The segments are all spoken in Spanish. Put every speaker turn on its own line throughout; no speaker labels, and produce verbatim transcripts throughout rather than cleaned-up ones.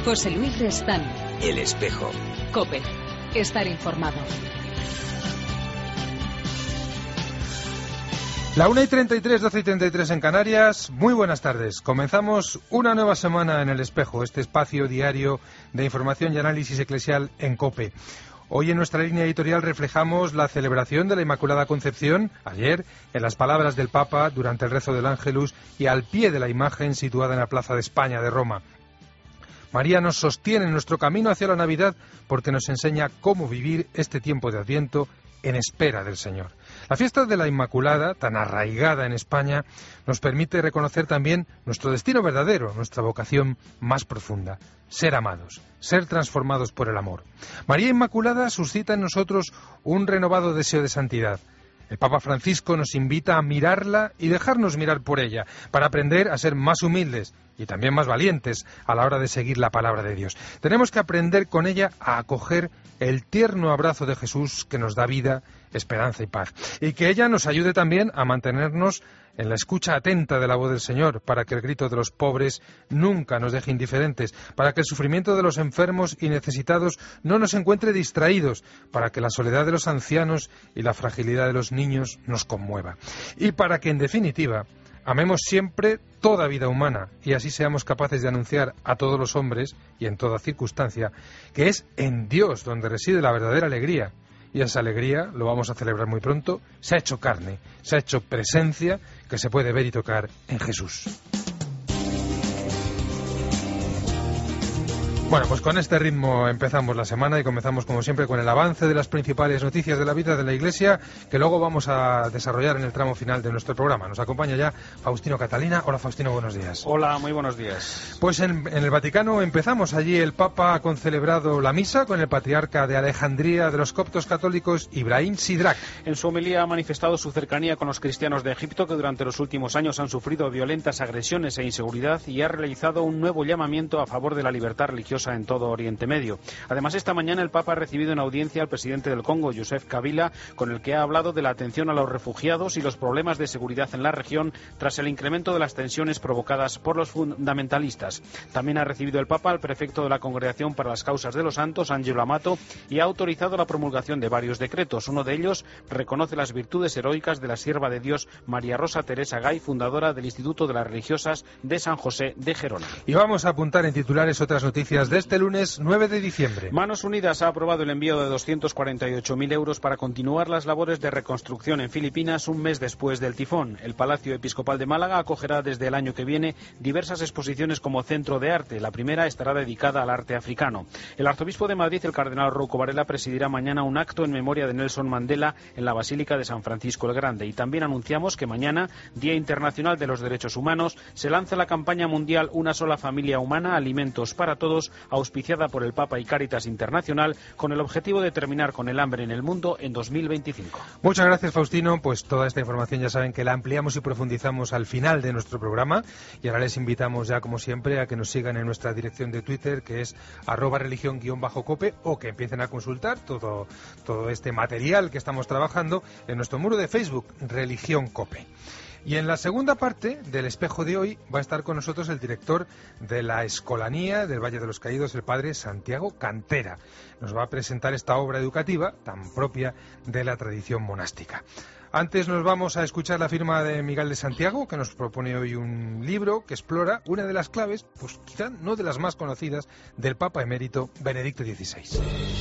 José Luis Restán.
El Espejo.
COPE. Estar informado.
La una y treinta y tres, doce y treinta y tres en Canarias. Muy buenas tardes. Comenzamos una nueva semana en El Espejo, este espacio diario de información y análisis eclesial en COPE. Hoy en nuestra línea editorial reflejamos la celebración de la Inmaculada Concepción, ayer, en las palabras del Papa durante el rezo del Ángelus y al pie de la imagen situada en la Plaza de España de Roma. María nos sostiene en nuestro camino hacia la Navidad porque nos enseña cómo vivir este tiempo de Adviento en espera del Señor. La fiesta de la Inmaculada, tan arraigada en España, nos permite reconocer también nuestro destino verdadero, nuestra vocación más profunda, ser amados, ser transformados por el amor. María Inmaculada suscita en nosotros un renovado deseo de santidad. El Papa Francisco nos invita a mirarla y dejarnos mirar por ella, para aprender a ser más humildes y también más valientes a la hora de seguir la palabra de Dios. Tenemos que aprender con ella a acoger el tierno abrazo de Jesús que nos da vida, esperanza y paz. Y que ella nos ayude también a mantenernos en la escucha atenta de la voz del Señor, para que el grito de los pobres nunca nos deje indiferentes, para que el sufrimiento de los enfermos y necesitados no nos encuentre distraídos, para que la soledad de los ancianos y la fragilidad de los niños nos conmueva. Y para que, en definitiva, amemos siempre toda vida humana y así seamos capaces de anunciar a todos los hombres, y en toda circunstancia, que es en Dios donde reside la verdadera alegría. Y esa alegría, lo vamos a celebrar muy pronto, se ha hecho carne, se ha hecho presencia que se puede ver y tocar en Jesús. Bueno, pues con este ritmo empezamos la semana y comenzamos como siempre con el avance de las principales noticias de la vida de la Iglesia, que luego vamos a desarrollar en el tramo final de nuestro programa. Nos acompaña ya Faustino Catalina. Hola Faustino, buenos días.
Hola, muy buenos días.
Pues en, en el Vaticano empezamos. Allí el Papa ha concelebrado la misa con el patriarca de Alejandría de los coptos católicos, Ibrahim Sidrak.
En su homilía ha manifestado su cercanía con los cristianos de Egipto, que durante los últimos años han sufrido violentas agresiones e inseguridad, y ha realizado un nuevo llamamiento a favor de la libertad religiosa en todo Oriente Medio. Además, esta mañana el Papa ha recibido en audiencia al presidente del Congo, Joseph Kabila, con el que ha hablado de la atención a los refugiados y los problemas de seguridad en la región tras el incremento de las tensiones provocadas por los fundamentalistas. También ha recibido el Papa al prefecto de la Congregación para las Causas de los Santos, Angelo Amato, y ha autorizado la promulgación de varios decretos. Uno de ellos reconoce las virtudes heroicas de la sierva de Dios María Rosa Teresa Gay, fundadora del Instituto de las Religiosas de San José de Gerona.
Y vamos a apuntar en titulares otras noticias de este lunes nueve de diciembre.
Manos Unidas ha aprobado el envío de doscientos cuarenta y ocho mil euros para continuar las labores de reconstrucción en Filipinas un mes después del tifón. El Palacio Episcopal de Málaga acogerá desde el año que viene diversas exposiciones como centro de arte. La primera estará dedicada al arte africano. El arzobispo de Madrid, el cardenal Rouco Varela, presidirá mañana un acto en memoria de Nelson Mandela en la Basílica de San Francisco el Grande. Y también anunciamos que mañana, Día Internacional de los Derechos Humanos, se lanza la campaña mundial Una sola familia humana, alimentos para todos, auspiciada por el Papa y Cáritas Internacional, con el objetivo de terminar con el hambre en el mundo en dos mil veinticinco.
Muchas gracias, Faustino. Pues toda esta información ya saben que la ampliamos y profundizamos al final de nuestro programa, y ahora les invitamos ya, como siempre, a que nos sigan en nuestra dirección de Twitter, que es arroba religión guión bajo cope, o que empiecen a consultar todo, todo este material que estamos trabajando en nuestro muro de Facebook, Religión Cope. Y en la segunda parte del Espejo de hoy va a estar con nosotros el director de la Escolanía del Valle de los Caídos, el padre Santiago Cantera. Nos va a presentar esta obra educativa tan propia de la tradición monástica. Antes nos vamos a escuchar la firma de Miguel de Santiago, que nos propone hoy un libro que explora una de las claves, pues quizá no de las más conocidas, del Papa emérito Benedicto dieciséis.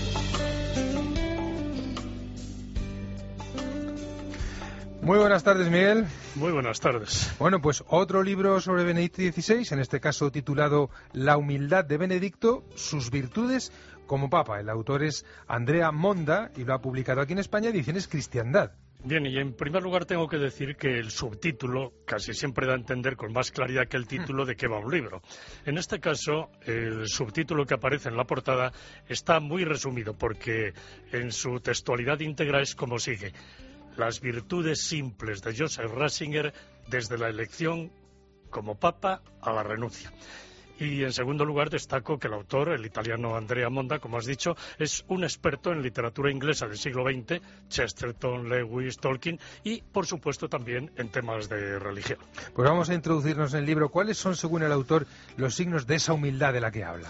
Muy buenas tardes, Miguel.
Muy buenas tardes.
Bueno, pues otro libro sobre Benedicto dieciséis, en este caso titulado La humildad de Benedicto, sus virtudes como Papa. El autor es Andrea Monda y lo ha publicado aquí en España, Ediciones Cristiandad.
Bien, y en primer lugar tengo que decir que el subtítulo casi siempre da a entender con más claridad que el título de qué va un libro. En este caso, el subtítulo que aparece en la portada está muy resumido, porque en su textualidad íntegra es como sigue: las virtudes simples de Joseph Ratzinger desde la elección como Papa a la renuncia. Y en segundo lugar destaco que el autor, el italiano Andrea Monda, como has dicho, es un experto en literatura inglesa del siglo veinte, Chesterton, Lewis, Tolkien, y por supuesto también en temas de religión.
Pues vamos a introducirnos en el libro. ¿Cuáles son, según el autor, los signos de esa humildad de la que habla?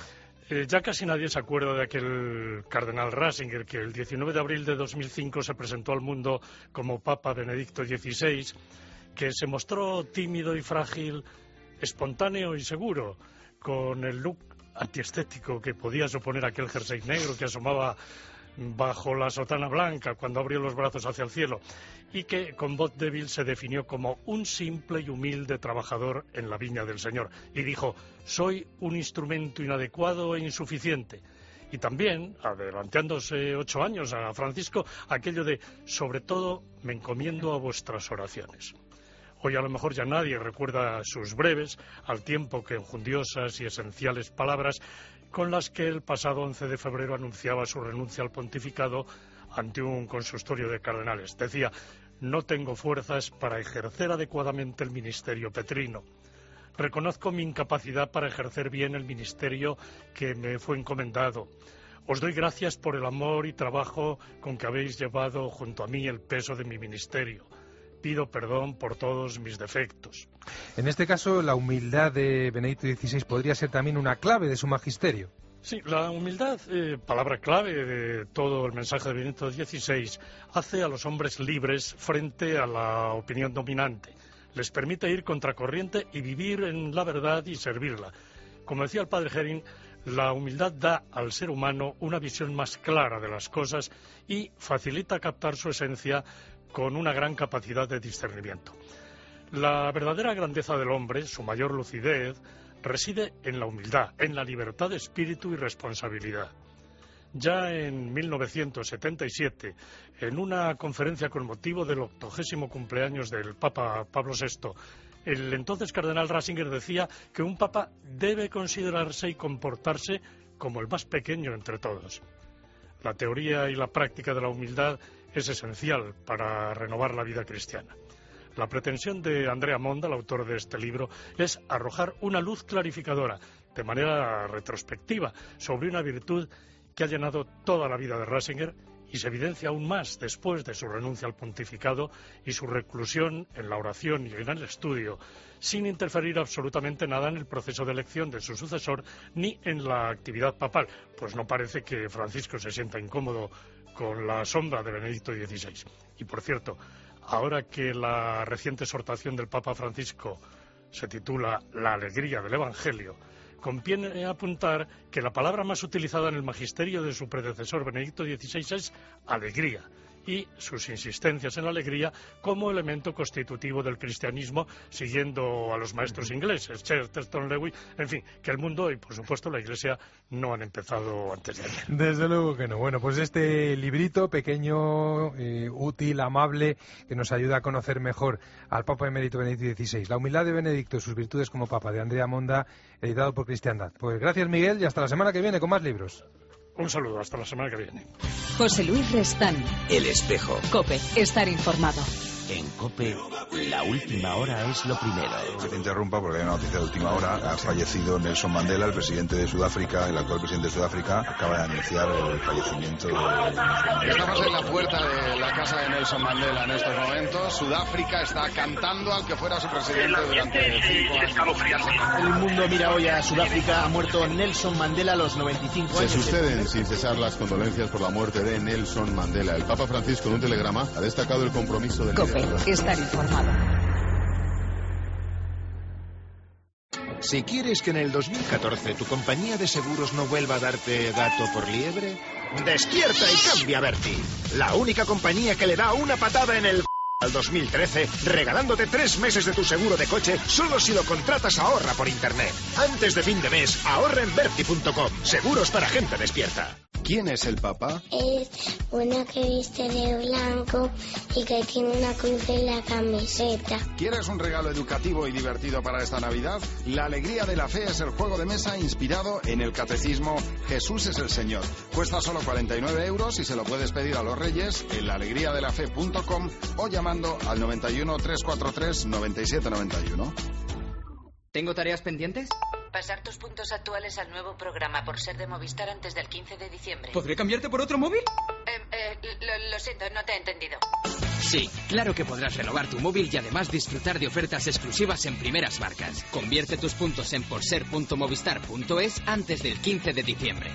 Eh, ya casi nadie se acuerda de aquel cardenal Ratzinger que el diecinueve de abril de dos mil cinco se presentó al mundo como Papa Benedicto dieciséis, que se mostró tímido y frágil, espontáneo y seguro, con el look antiestético que podía suponer aquel jersey negro que asomaba bajo la sotana blanca cuando abrió los brazos hacia el cielo, y que con voz débil se definió como un simple y humilde trabajador en la viña del Señor, y dijo: soy un instrumento inadecuado e insuficiente. Y también, adelantándose ocho años a Francisco, aquello de: sobre todo me encomiendo a vuestras oraciones. Hoy a lo mejor ya nadie recuerda sus breves, al tiempo que enjundiosas y esenciales palabras con las que el pasado once de febrero anunciaba su renuncia al pontificado ante un consistorio de cardenales. Decía: no tengo fuerzas para ejercer adecuadamente el ministerio petrino. Reconozco mi incapacidad para ejercer bien el ministerio que me fue encomendado. Os doy gracias por el amor y trabajo con que habéis llevado junto a mí el peso de mi ministerio. Pido perdón por todos mis defectos.
En este caso, la humildad de Benedicto dieciséis podría ser también una clave de su magisterio.
Sí, la humildad, eh, palabra clave de todo el mensaje de Benedicto dieciséis, hace a los hombres libres frente a la opinión dominante. Les permite ir contracorriente y vivir en la verdad y servirla. Como decía el padre Hering, la humildad da al ser humano una visión más clara de las cosas y facilita captar su esencia con una gran capacidad de discernimiento. La verdadera grandeza del hombre, su mayor lucidez, reside en la humildad, en la libertad de espíritu y responsabilidad. Ya en mil novecientos setenta y siete, en una conferencia con motivo del octogésimo cumpleaños del Papa Pablo sexto, el entonces cardenal Ratzinger decía que un papa debe considerarse y comportarse como el más pequeño entre todos. La teoría y la práctica de la humildad es esencial para renovar la vida cristiana. La pretensión de Andrea Monda, el autor de este libro, es arrojar una luz clarificadora, de manera retrospectiva, sobre una virtud que ha llenado toda la vida de Ratzinger y se evidencia aún más después de su renuncia al pontificado y su reclusión en la oración y en el estudio, sin interferir absolutamente nada en el proceso de elección de su sucesor ni en la actividad papal, pues no parece que Francisco se sienta incómodo con la sombra de Benedicto dieciséis. Y por cierto, ahora que la reciente exhortación del Papa Francisco se titula La alegría del Evangelio, conviene apuntar que la palabra más utilizada en el magisterio de su predecesor Benedicto dieciséis es alegría, y sus insistencias en la alegría como elemento constitutivo del cristianismo, siguiendo a los maestros ingleses, Chesterton, Lewis, en fin, que el mundo y por supuesto la Iglesia no han empezado antes de ayer.
Desde luego que no. Bueno, pues este librito pequeño, eh, útil, amable, que nos ayuda a conocer mejor al Papa Emérito Benedicto dieciséis, La humildad de Benedicto, sus virtudes como Papa, de Andrea Monda, editado por Cristiandad. Pues gracias, Miguel, y hasta la semana que viene con más libros.
Un saludo, hasta la semana que viene.
José Luis Restán.
El Espejo.
COPE, estar informado.
En COPE, la última hora es lo primero.
Que te interrumpa porque hay una noticia de última hora. Ha fallecido Nelson Mandela, el presidente de Sudáfrica, el actual presidente de Sudáfrica. Acaba de anunciar el fallecimiento de Nelson Mandela.
Estamos en la puerta de la casa de Nelson Mandela en estos momentos. Sudáfrica está cantando al que fuera su presidente durante cinco años.
El mundo mira hoy a Sudáfrica. Ha muerto Nelson Mandela a los noventa y cinco años.
Se suceden sin cesar las condolencias por la muerte de Nelson Mandela. El Papa Francisco, en un telegrama, ha destacado el compromiso del
COPE, estar informado.
Si quieres que en el dos mil catorce tu compañía de seguros no vuelva a darte gato por liebre, despierta y cambia a Berti, la única compañía que le da una patada en el al dos mil trece, regalándote tres meses de tu seguro de coche solo si lo contratas ahorra por internet. Antes de fin de mes, ahorra en Berti punto com. Seguros para gente despierta.
¿Quién es el Papa?
Es una que viste de blanco y que tiene una cruz en la camiseta.
¿Quieres un regalo educativo y divertido para esta Navidad? La alegría de la fe es el juego de mesa inspirado en el catecismo Jesús es el Señor. Cuesta solo cuarenta y nueve euros y se lo puedes pedir a los Reyes en la alegría de la fe punto com o llamando al noventa y uno, trescientos cuarenta y tres, noventa y siete noventa y uno.
¿Tengo tareas pendientes?
Pasar tus puntos actuales al nuevo programa por ser de Movistar antes del quince de diciembre.
¿Podré cambiarte por otro móvil?
Eh, eh, lo, lo siento, no te he entendido.
Sí, claro que podrás renovar tu móvil y además disfrutar de ofertas exclusivas en primeras marcas. Convierte tus puntos en porser punto movistar punto es antes del quince de diciembre.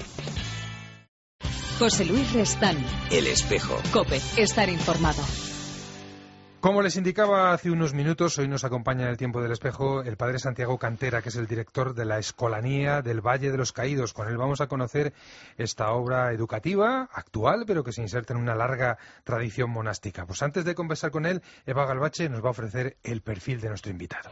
José Luis Restán.
El Espejo.
COPE. Estar informado.
Como les indicaba hace unos minutos, hoy nos acompaña en el Tiempo del Espejo el padre Santiago Cantera, que es el director de la Escolanía del Valle de los Caídos. Con él vamos a conocer esta obra educativa, actual, pero que se inserta en una larga tradición monástica. Pues antes de conversar con él, Eva Galvache nos va a ofrecer el perfil de nuestro invitado.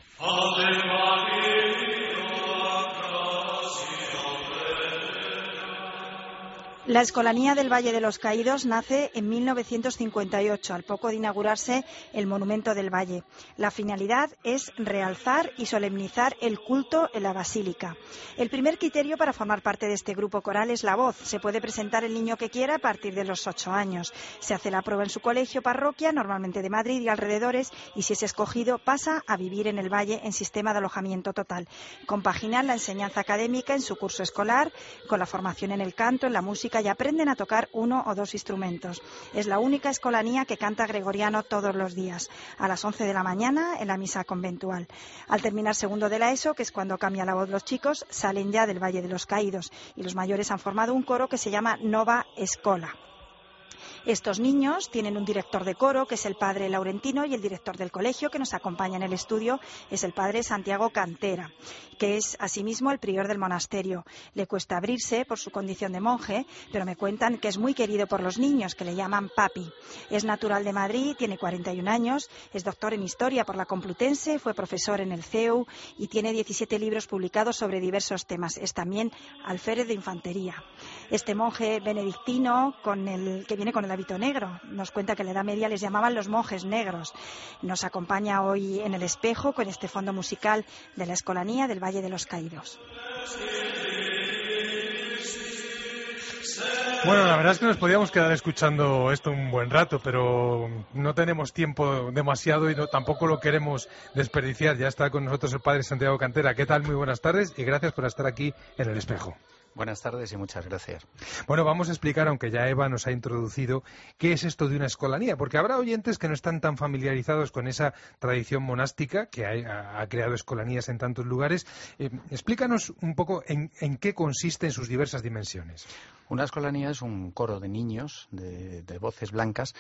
La Escolanía del Valle de los Caídos nace en mil novecientos cincuenta y ocho, al poco de inaugurarse el Monumento del Valle. La finalidad es realzar y solemnizar el culto en la basílica. El primer criterio para formar parte de este grupo coral es la voz. Se puede presentar el niño que quiera a partir de los ocho años. Se hace la prueba en su colegio, parroquia, normalmente de Madrid y alrededores, y si es escogido pasa a vivir en el Valle en sistema de alojamiento total. Compaginan la enseñanza académica en su curso escolar con la formación en el canto, en la música, y aprenden a tocar uno o dos instrumentos. Es la única escolanía que canta gregoriano todos los días, a las once de la mañana en la misa conventual. Al terminar segundo de la ESO, que es cuando cambia la voz los chicos, salen ya del Valle de los Caídos y los mayores han formado un coro que se llama Nova Escola. Estos niños tienen un director de coro, que es el padre Laurentino, y el director del colegio, que nos acompaña en el estudio, es el padre Santiago Cantera, que es asimismo el prior del monasterio. Le cuesta abrirse por su condición de monje, pero me cuentan que es muy querido por los niños, que le llaman papi. Es natural de Madrid, tiene cuarenta y un años, es doctor en Historia por la Complutense, fue profesor en el C E U y tiene diecisiete libros publicados sobre diversos temas. Es también alférez de infantería. Este monje benedictino, con el, que viene con el hábito negro, nos cuenta que en la Edad Media les llamaban los monjes negros. Nos acompaña hoy en el Espejo con este fondo musical de la Escolanía del Valle de los Caídos.
Bueno, la verdad es que nos podíamos quedar escuchando esto un buen rato, pero no tenemos tiempo demasiado y no, tampoco lo queremos desperdiciar. Ya está con nosotros el padre Santiago Cantera. ¿Qué tal? Muy buenas tardes y gracias por estar aquí en el Espejo.
Buenas tardes y muchas gracias.
Bueno, vamos a explicar, aunque ya Eva nos ha introducido, qué es esto de una escolanía, porque habrá oyentes que no están tan familiarizados con esa tradición monástica que ha, ha creado escolanías en tantos lugares. Eh, explícanos un poco en, en qué consiste en sus diversas dimensiones.
Una escolanía es un coro de niños, de, de voces blancas,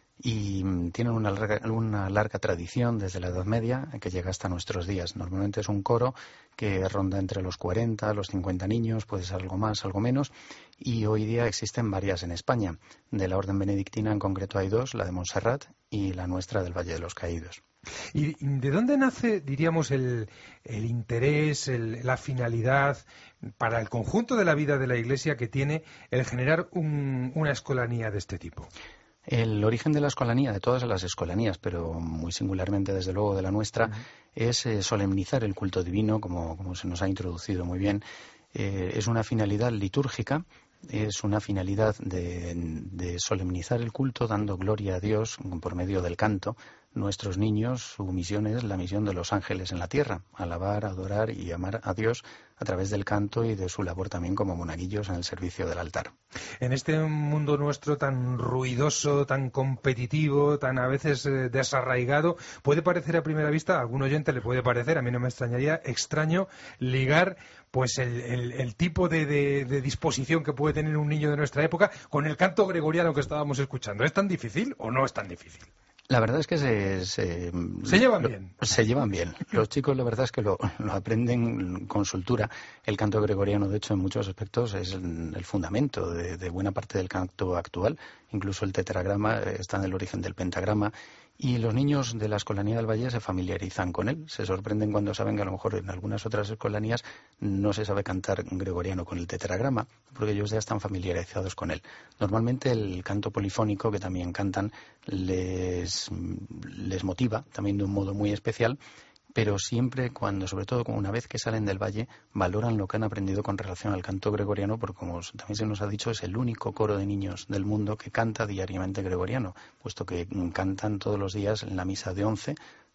y tienen una larga, una larga tradición desde la Edad Media que llega hasta nuestros días. Normalmente es un coro que ronda entre los cuarenta, los cincuenta niños, puede ser algo más, algo menos, y hoy día existen varias en España. De la Orden Benedictina en concreto hay dos, la de Montserrat y la nuestra del Valle de los Caídos.
¿Y de dónde nace, diríamos, el, el interés, el, la finalidad para el conjunto de la vida de la Iglesia que tiene el generar un, una escolanía de este tipo?
El origen de la escolanía, de todas las escolanías, pero muy singularmente desde luego de la nuestra, uh-huh. es eh, solemnizar el culto divino, como, como se nos ha introducido muy bien. Eh, es una finalidad litúrgica, es una finalidad de, de solemnizar el culto dando gloria a Dios por medio del canto. Nuestros niños, su misión es la misión de los ángeles en la tierra, alabar, adorar y amar a Dios a través del canto y de su labor también como monaguillos en el servicio del altar.
En este mundo nuestro tan ruidoso, tan competitivo, tan a veces eh, desarraigado, puede parecer a primera vista, a algún oyente le puede parecer, a mí no me extrañaría, extraño ligar pues el, el, el tipo de, de, de disposición que puede tener un niño de nuestra época con el canto gregoriano que estábamos escuchando. ¿Es tan difícil o no es tan difícil?
La verdad es que se... Se,
¿Se llevan lo, bien?
Se llevan bien. Los chicos la verdad es que lo, lo aprenden con soltura. El canto gregoriano, de hecho, en muchos aspectos es el, el fundamento de, de buena parte del canto actual. Incluso el tetragrama está en el origen del pentagrama. Y los niños de la Escolanía del Valle se familiarizan con él. Se sorprenden cuando saben que a lo mejor en algunas otras escolanías no se sabe cantar gregoriano con el tetragrama, porque ellos ya están familiarizados con él. Normalmente el canto polifónico, que también cantan, les, les motiva también de un modo muy especial, pero siempre cuando, sobre todo una vez que salen del valle, valoran lo que han aprendido con relación al canto gregoriano, porque como también se nos ha dicho, es el único coro de niños del mundo que canta diariamente gregoriano, puesto que cantan todos los días en la misa de once,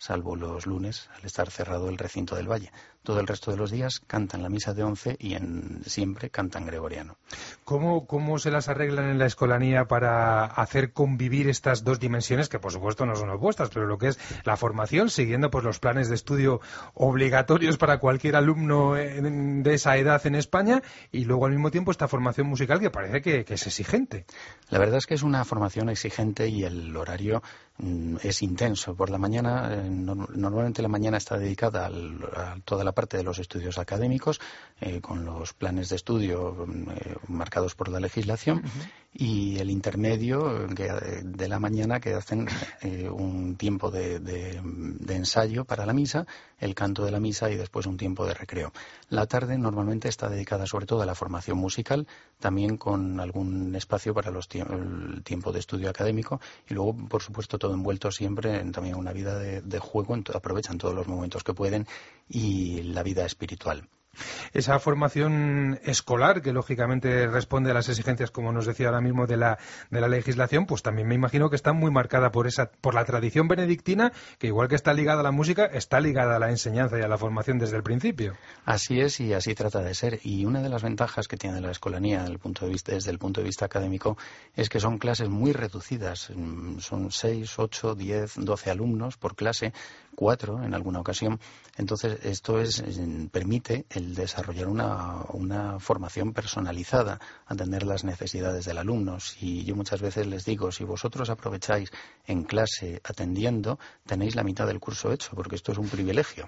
salvo los lunes, al estar cerrado el recinto del Valle. Todo el resto de los días cantan la misa de once y en, siempre cantan gregoriano.
¿Cómo, ¿Cómo se las arreglan en la Escolanía para hacer convivir estas dos dimensiones, que por supuesto no son opuestas, pero lo que es la formación, siguiendo pues los planes de estudio obligatorios para cualquier alumno en, de esa edad en España, y luego al mismo tiempo esta formación musical que parece que, que es exigente?
La verdad es que es una formación exigente y el horario mm, es intenso. Por la mañana, eh, no, normalmente la mañana está dedicada al, a toda la parte de los estudios académicos, eh, con los planes de estudio eh, marcados por la legislación, uh-huh. y el intermedio que, de la mañana, que hacen eh, un tiempo de, de, de ensayo para la misa, el canto de la misa y después un tiempo de recreo. La tarde normalmente está dedicada sobre todo a la formación musical, también con algún espacio para los tie- el tiempo de estudio académico, y luego, por supuesto, todo envuelto siempre en también una vida de, de juego, en to- aprovechan todos los momentos que pueden, y la vida espiritual.
Esa formación escolar, que lógicamente responde a las exigencias, como nos decía ahora mismo, de la, de la legislación, pues también me imagino que está muy marcada por esa, por la tradición benedictina, que igual que está ligada a la música, está ligada a la enseñanza y a la formación desde el principio.
Así es, y así trata de ser. Y una de las ventajas que tiene la Escolanía desde el punto de vista, desde el punto de vista académico, es que son clases muy reducidas. Son seis, ocho, diez, doce alumnos por clase, cuatro en alguna ocasión. Entonces, esto es, permite el desarrollar una, una formación personalizada, atender las necesidades del alumno. Y yo muchas veces les digo, si vosotros aprovecháis en clase atendiendo, tenéis la mitad del curso hecho, porque esto es un privilegio.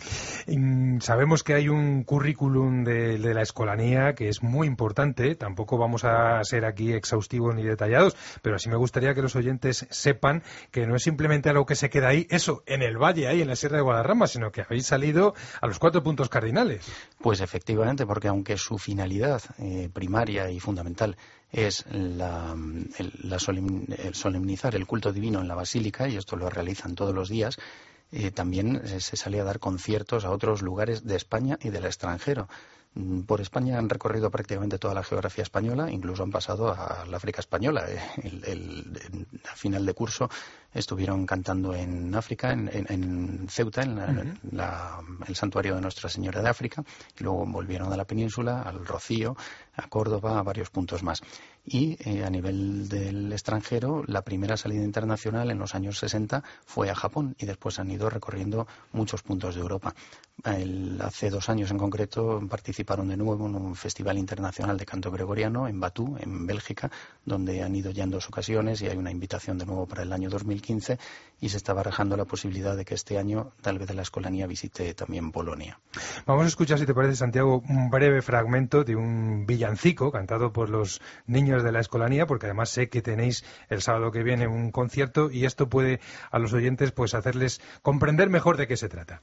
Sabemos que hay un currículum de, de la Escolanía que es muy importante, tampoco vamos a ser aquí exhaustivos ni detallados, pero sí me gustaría que los oyentes sepan que no es simplemente algo que se queda ahí, eso, en el Valle, ahí en la Sierra de Guadarrama, sino que habéis salido a los cuatro puntos cardinales.
Pues efectivamente, porque aunque su finalidad eh, primaria y fundamental es la, el, la solemn, el solemnizar el culto divino en la Basílica, y esto lo realizan todos los días, Eh, también eh, se sale a dar conciertos a otros lugares de España y del extranjero. Por España han recorrido prácticamente toda la geografía española, incluso han pasado a la África española. El, el, el, a final de curso estuvieron cantando en África, en, en, en Ceuta, en, la, uh-huh. en la, el santuario de Nuestra Señora de África, y luego volvieron a la península, al Rocío, a Córdoba, a varios puntos más. Y eh, a nivel del extranjero, la primera salida internacional en los años sesenta fue a Japón, y después han ido recorriendo muchos puntos de Europa. El, hace dos años en concreto participaron de nuevo en un festival internacional de canto gregoriano en Batú, en Bélgica, donde han ido ya en dos ocasiones, y hay una invitación de nuevo para el año dos mil quince, y se está barajando la posibilidad de que este año tal vez la Escolanía visite también Polonia.
Vamos a escuchar, si te parece, Santiago, un breve fragmento de un villancico cantado por los niños de la Escolanía, porque además sé que tenéis el sábado que viene un concierto, y esto puede a los oyentes pues hacerles comprender mejor de qué se trata.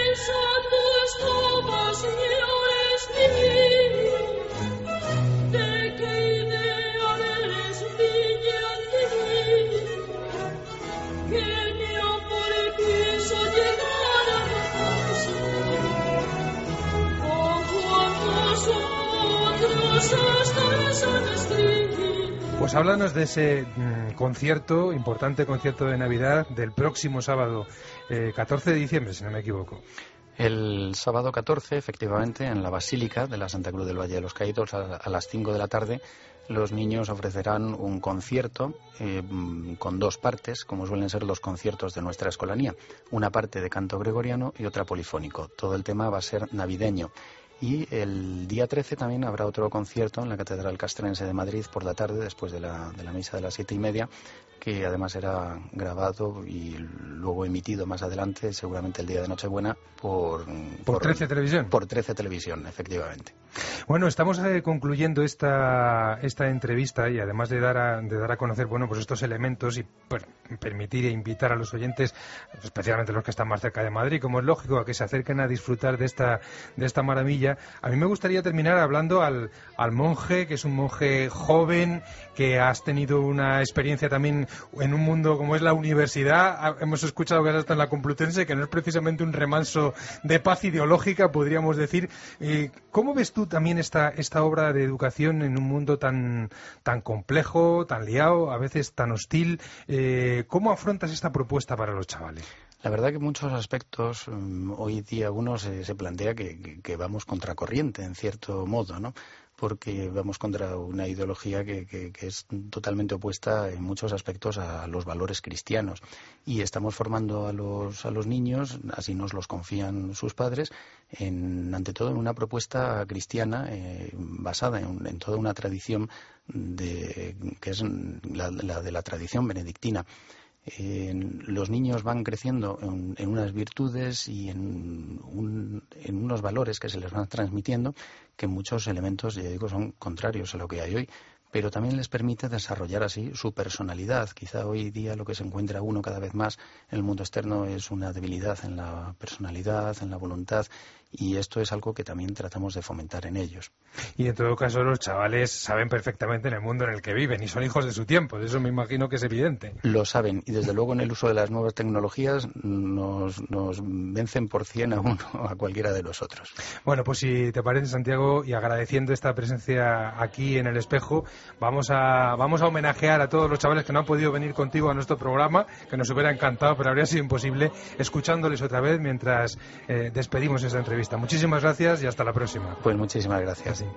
Pues háblanos de ese mmm, concierto, importante concierto de Navidad, del próximo sábado eh, catorce de diciembre, si no me equivoco.
El sábado catorce, efectivamente, en la Basílica de la Santa Cruz del Valle de los Caídos, a, a las cinco de la tarde, los niños ofrecerán un concierto eh, con dos partes, como suelen ser los conciertos de nuestra Escolanía. Una parte de canto gregoriano y otra polifónico. Todo el tema va a ser navideño. Y el día trece también habrá otro concierto en la Catedral Castrense de Madrid por la tarde, después de la, de la misa de las siete y media, que además será grabado y luego emitido más adelante, seguramente el día de Nochebuena, por...
¿Por, por trece Televisión?
Por trece Televisión, efectivamente.
Bueno, estamos eh, concluyendo esta esta entrevista, y además de dar a, de dar a conocer bueno pues estos elementos y per, permitir e invitar a los oyentes, especialmente los que están más cerca de Madrid, como es lógico, a que se acerquen a disfrutar de esta de esta maravilla. A mí me gustaría terminar hablando al, al monje, que es un monje joven, que has tenido una experiencia también en un mundo como es la universidad. Hemos escuchado que has estado en la Complutense, que no es precisamente un remanso de paz ideológica, podríamos decir. Eh, ¿Cómo ves tú también esta, esta obra de educación en un mundo tan, tan complejo, tan liado, a veces tan hostil? Eh, ¿Cómo afrontas esta propuesta para los chavales?
La verdad que en muchos aspectos um, hoy día uno se, se plantea que, que, que vamos contracorriente, en cierto modo, ¿no? Porque vamos contra una ideología que, que, que es totalmente opuesta en muchos aspectos a los valores cristianos. Y estamos formando a los, a los niños, así nos los confían sus padres, en, ante todo en una propuesta cristiana eh, basada en, en toda una tradición de, que es la, la de la tradición benedictina. Eh, los niños van creciendo en, en unas virtudes y en, un, en unos valores que se les van transmitiendo que muchos elementos, ya digo, son contrarios a lo que hay hoy, pero también les permite desarrollar así su personalidad. Quizá hoy día lo que se encuentra uno cada vez más en el mundo externo es una debilidad en la personalidad, en la voluntad, y esto es algo que también tratamos de fomentar en ellos.
Y en todo caso los chavales saben perfectamente en el mundo en el que viven y son hijos de su tiempo, eso me imagino que es evidente.
Lo saben, y desde luego en el uso de las nuevas tecnologías nos, nos vencen por cien a uno, a cualquiera de nosotros.
Bueno, pues si te parece, Santiago, y agradeciendo esta presencia aquí en El Espejo, vamos a, vamos a homenajear a todos los chavales que no han podido venir contigo a nuestro programa, que nos hubiera encantado, pero habría sido imposible, escuchándoles otra vez mientras eh, despedimos esta entrevista. Muchísimas gracias y hasta la próxima.
Pues muchísimas gracias.
Sí.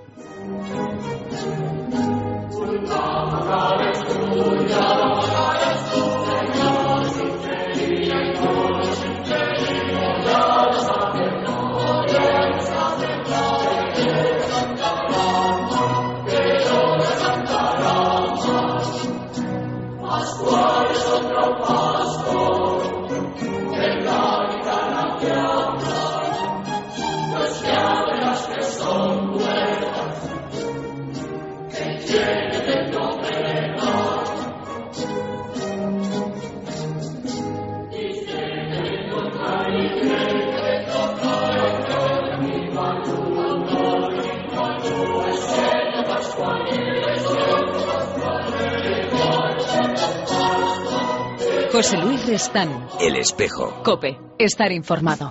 José Luis Restán.
El Espejo.
COPE. Estar informado.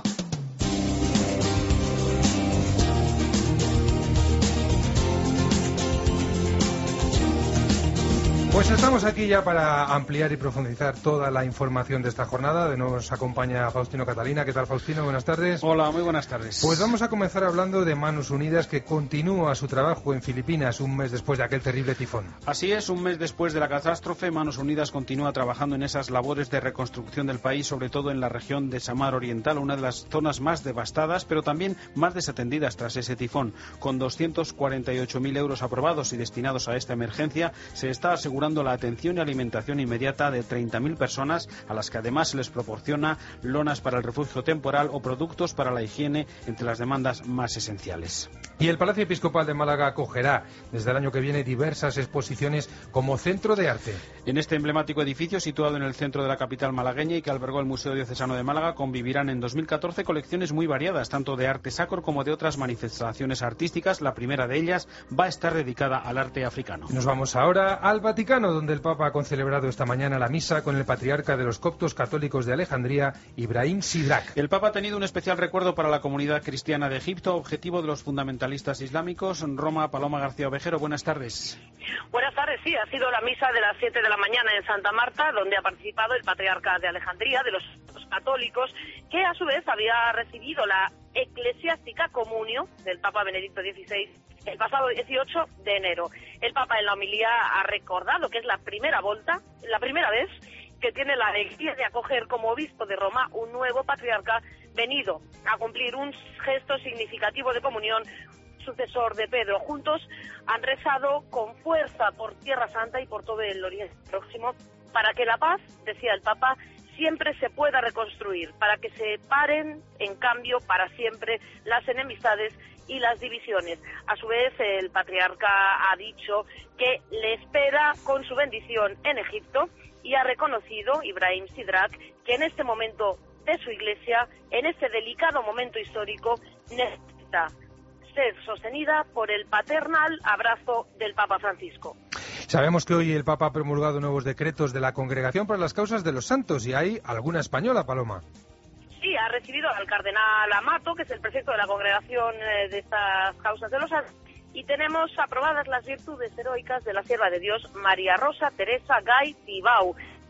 Pues estamos aquí ya para ampliar y profundizar toda la información de esta jornada. De nuevo nos acompaña Faustino Catalina. ¿Qué tal, Faustino? Buenas tardes.
Hola, muy buenas tardes.
Pues vamos a comenzar hablando de Manos Unidas, que continúa su trabajo en Filipinas un mes después de aquel terrible tifón.
Así es, un mes después de la catástrofe, Manos Unidas continúa trabajando en esas labores de reconstrucción del país, sobre todo en la región de Samar Oriental, una de las zonas más devastadas, pero también más desatendidas tras ese tifón. Con doscientos cuarenta y ocho mil euros aprobados y destinados a esta emergencia, se está asegurando la atención y alimentación inmediata de treinta mil personas, a las que además se les proporciona lonas para el refugio temporal o productos para la higiene, entre las demandas más esenciales.
Y el Palacio Episcopal de Málaga acogerá desde el año que viene diversas exposiciones como centro de arte.
En este emblemático edificio, situado en el centro de la capital malagueña y que albergó el Museo Diocesano de Málaga, convivirán en dos mil catorce colecciones muy variadas, tanto de arte sacro como de otras manifestaciones artísticas. La primera de ellas va a estar dedicada al arte africano.
Nos vamos ahora al Vaticano, donde el Papa ha concelebrado esta mañana la misa con el patriarca de los coptos católicos de Alejandría, Ibrahim Sidrak.
El Papa ha tenido un especial recuerdo para la comunidad cristiana de Egipto, objetivo de los fundamentalistas islámicos. Roma, Paloma García Ovejero, buenas tardes.
Buenas tardes, sí, ha sido la misa de las siete de la mañana en Santa Marta, donde ha participado el patriarca de Alejandría, de los católicos, que a su vez había recibido la eclesiástica comunio del Papa Benedicto dieciséis el pasado dieciocho de enero. El Papa en la homilía ha recordado que es la primera volta, la primera vez que tiene la alegría de acoger como obispo de Roma un nuevo patriarca venido a cumplir un gesto significativo de comunión, sucesor de Pedro. Juntos han rezado con fuerza por Tierra Santa y por todo el Oriente Próximo para que la paz, decía el Papa, siempre se pueda reconstruir, para que se paren, en cambio, para siempre las enemistades y las divisiones. A su vez, el patriarca ha dicho que le espera con su bendición en Egipto y ha reconocido, Ibrahim Sidrak, que en este momento de su iglesia, en este delicado momento histórico, necesita ser sostenida por el paternal abrazo del Papa Francisco.
Sabemos que hoy el Papa ha promulgado nuevos decretos de la Congregación para las Causas de los Santos y hay alguna española, Paloma.
Sí, ha recibido al cardenal Amato, que es el prefecto de la Congregación de estas Causas de los Santos, y tenemos aprobadas las virtudes heroicas de la sierva de Dios María Rosa Teresa Gay Tibau,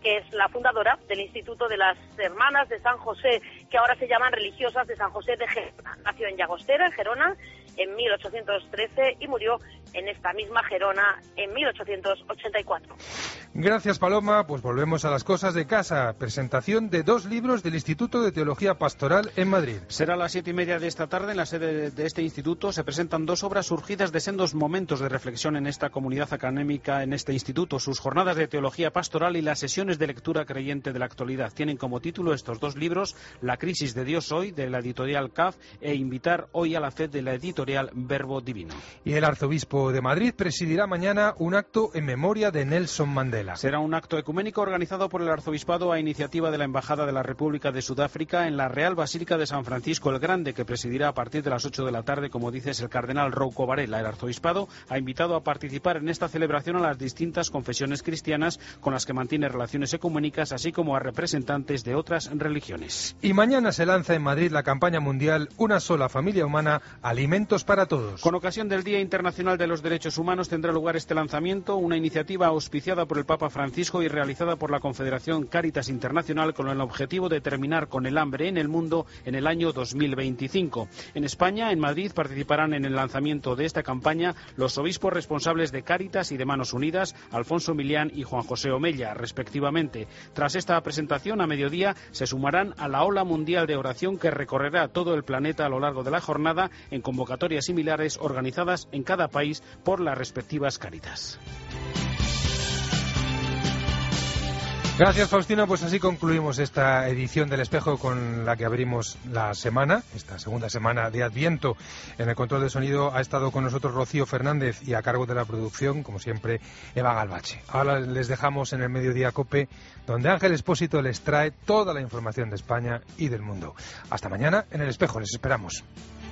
que es la fundadora del Instituto de las Hermanas de San José, que ahora se llaman Religiosas de San José de Gerona. Nació en Llagostera, en Gerona, en mil ochocientos trece y murió en esta misma Gerona en mil ochocientos ochenta y cuatro.
Gracias, Paloma. Pues volvemos a las cosas de casa. Presentación de dos libros del Instituto de Teología Pastoral en Madrid.
Será a las siete y media de esta tarde. En la sede de este instituto se presentan dos obras surgidas de sendos momentos de reflexión en esta comunidad académica, en este instituto. Sus jornadas de teología pastoral y las sesiones de lectura creyente de la actualidad. Tienen como título estos dos libros: La crisis de Dios hoy, de la editorial C A F, e Invitar hoy a la fe, de la editorial Verbo Divino.
Y el arzobispo de Madrid presidirá mañana un acto en memoria de Nelson Mandela.
Será un acto ecuménico organizado por el arzobispado a iniciativa de la Embajada de la República de Sudáfrica en la Real Basílica de San Francisco el Grande, que presidirá a partir de las ocho de la tarde, como dices, el cardenal Rouco Varela. El arzobispado ha invitado a participar en esta celebración a las distintas confesiones cristianas con las que mantiene relaciones ecuménicas, así como a representantes de otras religiones.
Y mañana se lanza en Madrid la campaña mundial Una sola familia humana, alimentos para todos.
Con ocasión del Día Internacional de los Derechos Humanos tendrá lugar este lanzamiento, una iniciativa auspiciada por el Papa Francisco y realizada por la Confederación Cáritas Internacional con el objetivo de terminar con el hambre en el mundo en el año dos mil veinticinco. En España, en Madrid, participarán en el lanzamiento de esta campaña los obispos responsables de Cáritas y de Manos Unidas, Alfonso Milián y Juan José Omella, respectivamente. Tras esta presentación, a mediodía, se sumarán a la ola mundial de oración que recorrerá todo el planeta a lo largo de la jornada en convocatorias similares organizadas en cada país por las respectivas Cáritas.
Gracias, Faustino. Pues así concluimos esta edición del Espejo con la que abrimos la semana, esta segunda semana de Adviento. En el control de sonido ha estado con nosotros Rocío Fernández y a cargo de la producción, como siempre, Eva Galvache. Ahora les dejamos en el Mediodía COPE, donde Ángel Expósito les trae toda la información de España y del mundo. Hasta mañana en el Espejo. Les esperamos.